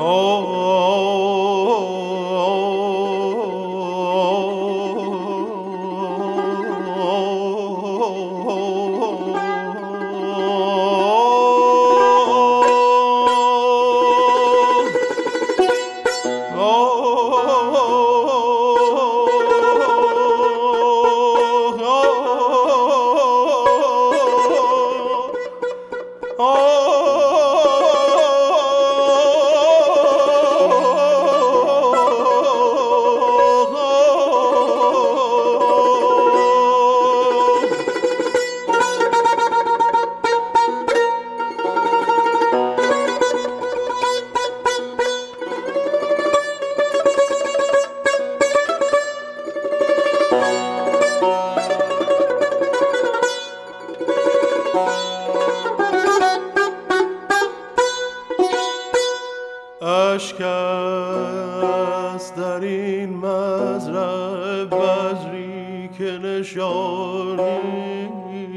اشک است در این مزرعه بذری که نشانی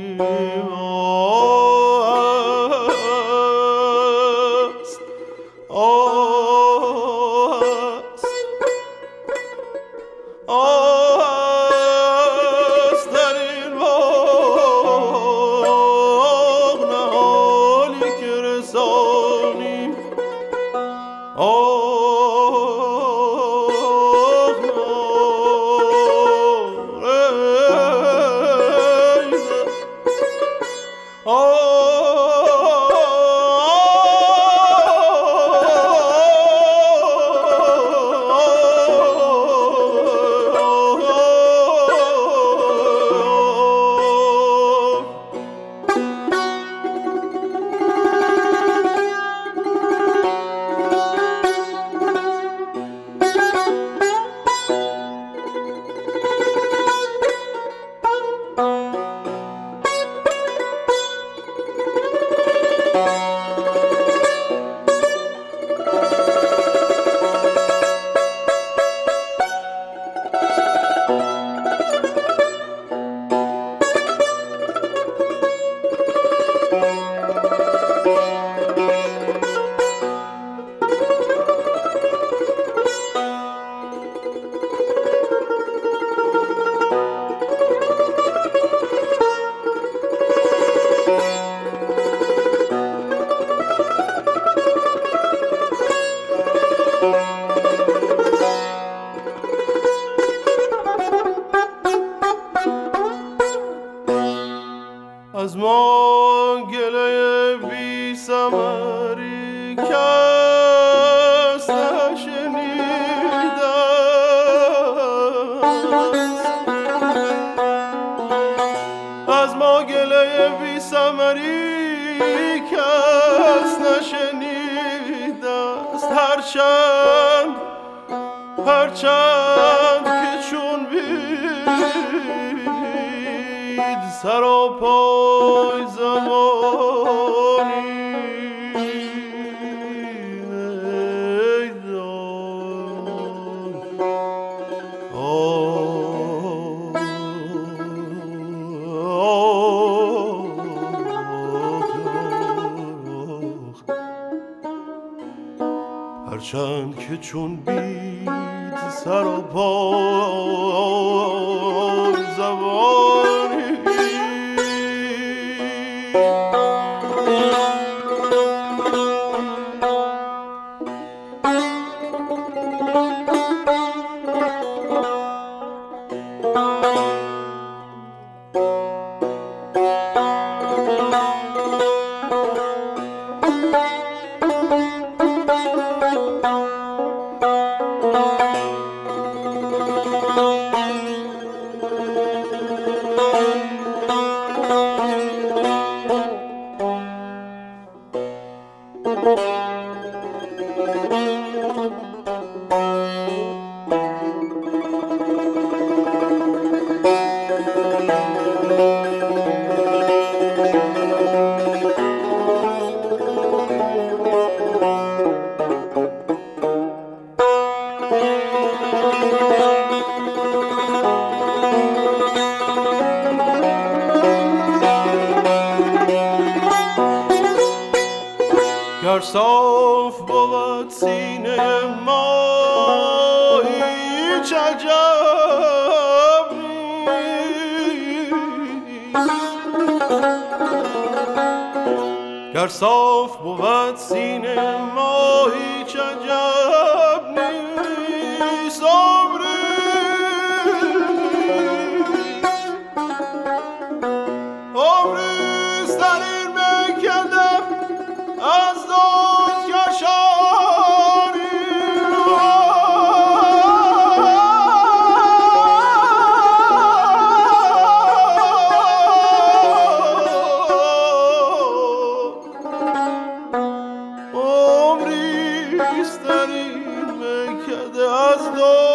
است است در این باغ نهالی که رسانی از ما گله بی ثمری کس نشنیده است از ما گله بی ثمری کس نشنیده است هرچند که چون بید سراپای زمانی ای هرچند که چون بید سراپای زمانی گر صاف بود بود سینه ما هیچ عجب نیست. گر صاف بود سینه ما هیچ عجب نیست. عمریست در این میکده از داد کشانی عمریست در این میکده از داد